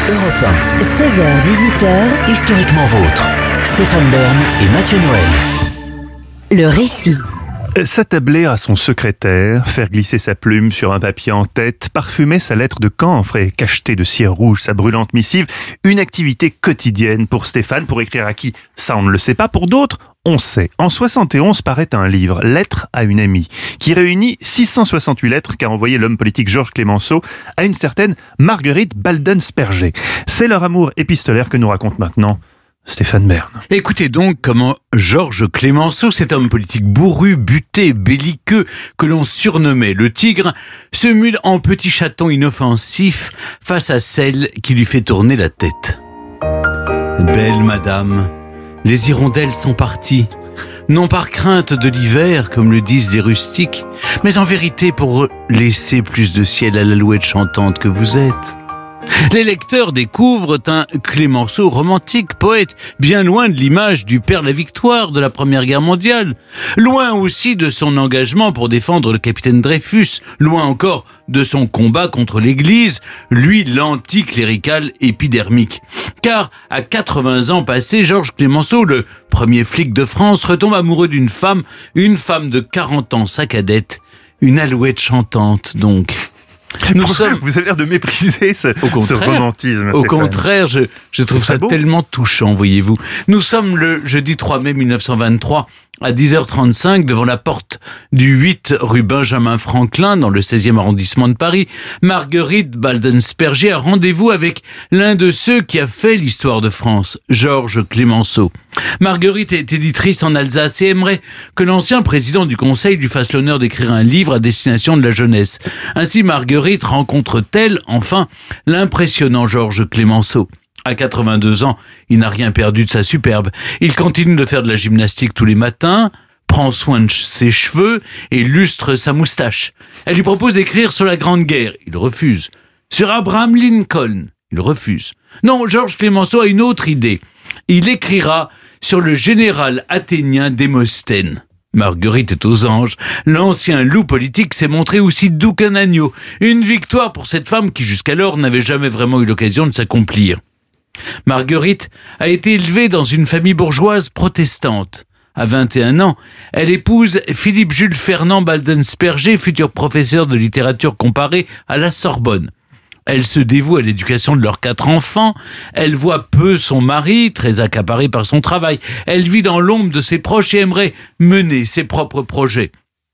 Europe 1. 16h-18h. Historiquement vôtre. Stéphane Bern et Mathieu Noël. Le récit. S'attabler à son secrétaire, faire glisser sa plume sur un papier en tête, parfumer sa lettre de camphre et cacheter de cire rouge sa brûlante missive, une activité quotidienne pour Stéphane, pour écrire à qui, ça on ne le sait pas, pour d'autres, on sait. En 71 paraît un livre, Lettres à une amie, qui réunit 668 lettres qu'a envoyé l'homme politique Georges Clémenceau à une certaine Marguerite Baldensperger. C'est leur amour épistolaire que nous raconte maintenant Stéphane Bern. Écoutez donc comment Georges Clémenceau, cet homme politique bourru, buté, belliqueux, que l'on surnommait le tigre, se mue en petit chaton inoffensif face à celle qui lui fait tourner la tête. Belle madame, les hirondelles sont parties, non par crainte de l'hiver, comme le disent les rustiques, mais en vérité pour laisser plus de ciel à l'alouette chantante que vous êtes. Les lecteurs découvrent un Clémenceau romantique, poète, bien loin de l'image du père de la victoire de la Première Guerre mondiale, loin aussi de son engagement pour défendre le capitaine Dreyfus, loin encore de son combat contre l'Église, lui l'anticlérical épidermique. Car à 80 ans passés, Georges Clémenceau, le premier flic de France, retombe amoureux d'une femme de 40 ans, sa cadette, une alouette chantante donc. Vous avez l'air de mépriser ce romantisme. Au contraire, je trouve ça tellement touchant, voyez-vous. Nous sommes le jeudi 3 mai 1923 à 10h35 devant la porte du 8 rue Benjamin Franklin dans le 16e arrondissement de Paris. Marguerite Baldensperger a rendez-vous avec l'un de ceux qui a fait l'histoire de France, Georges Clémenceau. Marguerite est éditrice en Alsace et aimerait que l'ancien président du Conseil lui fasse l'honneur d'écrire un livre à destination de la jeunesse. Ainsi, Marguerite rencontre-t-elle, enfin, l'impressionnant Georges Clémenceau. À 82 ans, il n'a rien perdu de sa superbe. Il continue de faire de la gymnastique tous les matins, prend soin de ses cheveux et lustre sa moustache. Elle lui propose d'écrire sur la Grande Guerre. Il refuse. Sur Abraham Lincoln. Il refuse. Non, Georges Clémenceau a une autre idée. Il écrira sur le général athénien Démosthène. Marguerite est aux anges. L'ancien loup politique s'est montré aussi doux qu'un agneau. Une victoire pour cette femme qui jusqu'alors n'avait jamais vraiment eu l'occasion de s'accomplir. Marguerite a été élevée dans une famille bourgeoise protestante. À 21 ans, elle épouse Philippe Jules Fernand Baldensperger, futur professeur de littérature comparée à la Sorbonne. Elle se dévoue à l'éducation de leurs 4 enfants. Elle voit peu son mari, très accaparé par son travail. Elle vit dans l'ombre de ses proches et aimerait mener ses propres projets.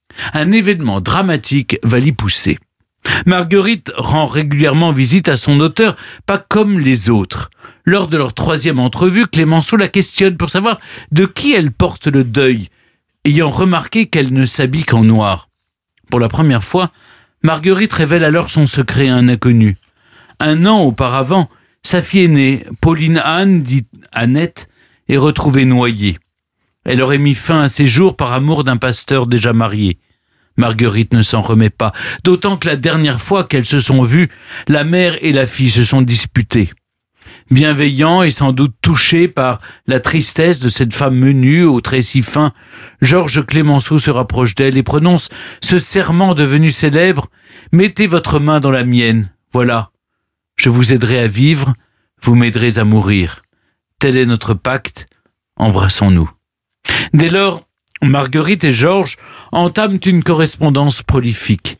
Un événement dramatique va l'y pousser. Marguerite rend régulièrement visite à son auteur, pas comme les autres. Lors de leur 3e entrevue, Clémenceau la questionne pour savoir de qui elle porte le deuil, ayant remarqué qu'elle ne s'habille qu'en noir. Pour la première fois, Marguerite révèle alors son secret à un inconnu. 1 an auparavant, sa fille aînée, Pauline Anne, dite Annette, est retrouvée noyée. Elle aurait mis fin à ses jours par amour d'un pasteur déjà marié. Marguerite ne s'en remet pas, d'autant que la dernière fois qu'elles se sont vues, la mère et la fille se sont disputées. Bienveillant et sans doute touché par la tristesse de cette femme menue aux traits si fins, Georges Clémenceau se rapproche d'elle et prononce ce serment devenu célèbre: « Mettez votre main dans la mienne, voilà, je vous aiderai à vivre, vous m'aiderez à mourir. Tel est notre pacte, embrassons-nous. » Dès lors, Marguerite et Georges entament une correspondance prolifique.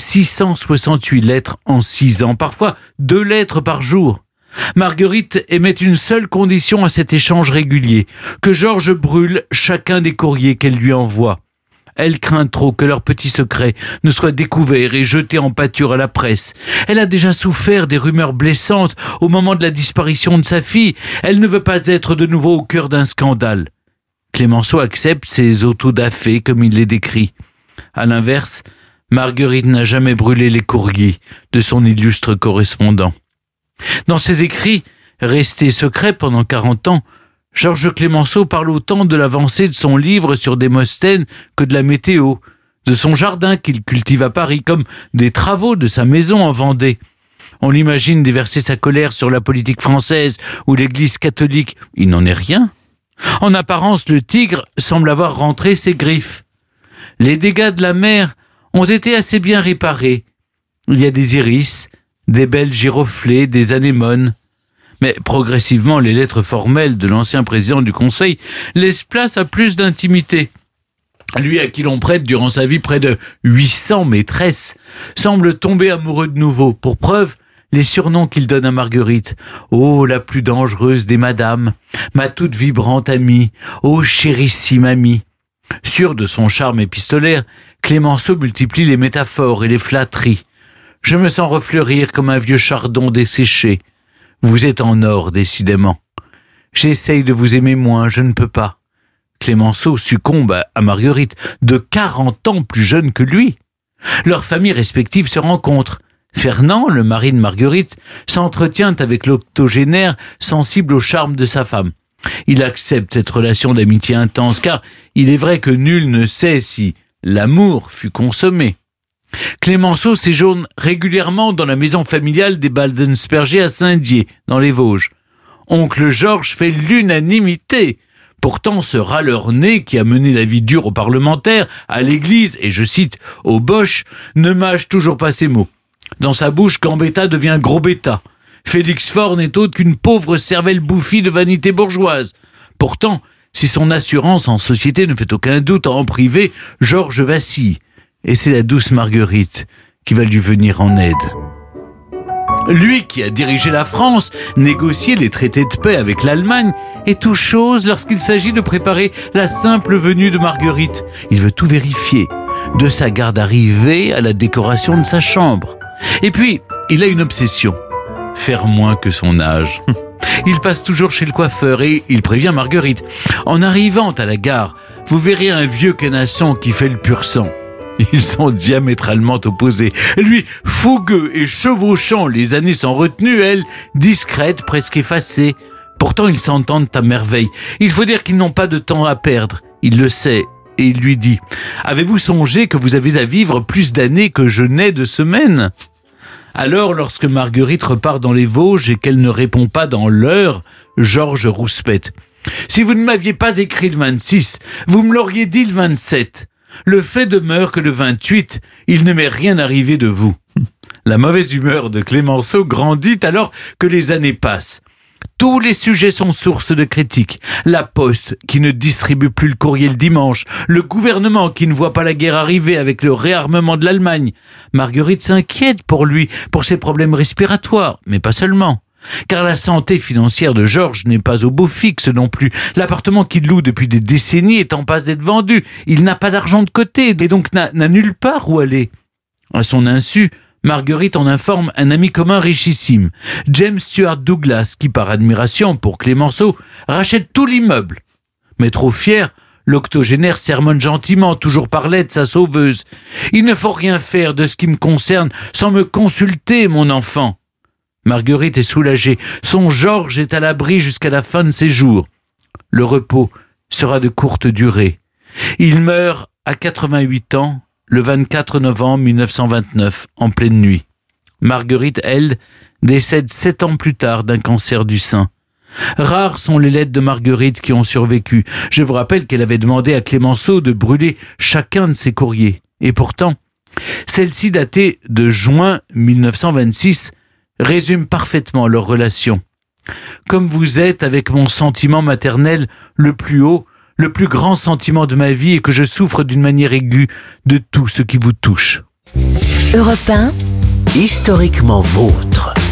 668 lettres en 6 ans, parfois 2 lettres par jour. Marguerite émet une seule condition à cet échange régulier, que Georges brûle chacun des courriers qu'elle lui envoie. Elle craint trop que leur petit secret ne soit découvert et jeté en pâture à la presse. Elle a déjà souffert des rumeurs blessantes au moment de la disparition de sa fille. Elle ne veut pas être de nouveau au cœur d'un scandale. Clémenceau accepte ces autodafés comme il les décrit. À l'inverse, Marguerite n'a jamais brûlé les courriers de son illustre correspondant. Dans ses écrits, restés secrets pendant 40 ans, Georges Clémenceau parle autant de l'avancée de son livre sur Démosthène que de la météo, de son jardin qu'il cultive à Paris, comme des travaux de sa maison en Vendée. On l'imagine déverser sa colère sur la politique française ou l'Église catholique. Il n'en est rien. En apparence, le tigre semble avoir rentré ses griffes. Les dégâts de la mer ont été assez bien réparés. Il y a des iris, des belles giroflées, des anémones. Mais progressivement, les lettres formelles de l'ancien président du Conseil laissent place à plus d'intimité. Lui à qui l'on prête durant sa vie près de 800 maîtresses semble tomber amoureux de nouveau. Pour preuve, les surnoms qu'il donne à Marguerite. Oh, la plus dangereuse des madames, ma toute vibrante amie, oh, chérissime amie. Sûr de son charme épistolaire, Clémenceau multiplie les métaphores et les flatteries. Je me sens refleurir comme un vieux chardon desséché. Vous êtes en or, décidément. J'essaye de vous aimer moins, je ne peux pas. Clémenceau succombe à Marguerite, de 40 ans plus jeune que lui. Leurs familles respectives se rencontrent. Fernand, le mari de Marguerite, s'entretient avec l'octogénaire sensible au charme de sa femme. Il accepte cette relation d'amitié intense, car il est vrai que nul ne sait si l'amour fut consommé. Clémenceau séjourne régulièrement dans la maison familiale des Baldensperger à Saint-Dié, dans les Vosges. Oncle Georges fait l'unanimité. Pourtant, ce râleur-né qui a mené la vie dure aux parlementaires, à l'église, et je cite, aux boches, ne mâche toujours pas ses mots. Dans sa bouche, Gambetta devient Gros-Betta. Félix Faure n'est autre qu'une pauvre cervelle bouffie de vanité bourgeoise. Pourtant, si son assurance en société ne fait aucun doute, en privé, Georges vacille. Et c'est la douce Marguerite qui va lui venir en aide. Lui qui a dirigé la France, négocié les traités de paix avec l'Allemagne, est tout chose lorsqu'il s'agit de préparer la simple venue de Marguerite. Il veut tout vérifier, de sa garde arrivée à la décoration de sa chambre. Et puis, il a une obsession, faire moins que son âge. Il passe toujours chez le coiffeur et il prévient Marguerite. En arrivant à la gare, vous verrez un vieux canasson qui fait le pur sang. Ils sont diamétralement opposés. Lui, fougueux et chevauchant les années sans retenue, elle, discrète, presque effacée. Pourtant, ils s'entendent à merveille. Il faut dire qu'ils n'ont pas de temps à perdre. Il le sait et il lui dit « Avez-vous songé que vous avez à vivre plus d'années que je n'ai de semaines ?» Alors, lorsque Marguerite repart dans les Vosges et qu'elle ne répond pas dans l'heure, Georges rouspète. « Si vous ne m'aviez pas écrit le 26, vous me l'auriez dit le 27. Le fait demeure que le 28, il ne m'est rien arrivé de vous. » La mauvaise humeur de Clémenceau grandit alors que les années passent. Tous les sujets sont source de critiques. La Poste qui ne distribue plus le courrier le dimanche. Le gouvernement qui ne voit pas la guerre arriver avec le réarmement de l'Allemagne. Marguerite s'inquiète pour lui, pour ses problèmes respiratoires, mais pas seulement. Car la santé financière de Georges n'est pas au beau fixe non plus. L'appartement qu'il loue depuis des décennies est en passe d'être vendu. Il n'a pas d'argent de côté et donc n'a nulle part où aller. À son insu, Marguerite en informe un ami commun richissime, James Stuart Douglas, qui par admiration pour Clémenceau rachète tout l'immeuble. Mais trop fier, l'octogénaire sermonne gentiment, toujours parlait de sa sauveuse. « Il ne faut rien faire de ce qui me concerne sans me consulter, mon enfant. » Marguerite est soulagée. Son Georges est à l'abri jusqu'à la fin de ses jours. Le repos sera de courte durée. Il meurt à 88 ans, le 24 novembre 1929, en pleine nuit. Marguerite, elle, décède 7 ans plus tard d'un cancer du sein. Rares sont les lettres de Marguerite qui ont survécu. Je vous rappelle qu'elle avait demandé à Clémenceau de brûler chacun de ses courriers. Et pourtant, celle-ci datée de juin 1926 résume parfaitement leur relation. Comme vous êtes avec mon sentiment maternel le plus haut, le plus grand sentiment de ma vie et que je souffre d'une manière aiguë de tout ce qui vous touche. Europe 1, historiquement vôtre.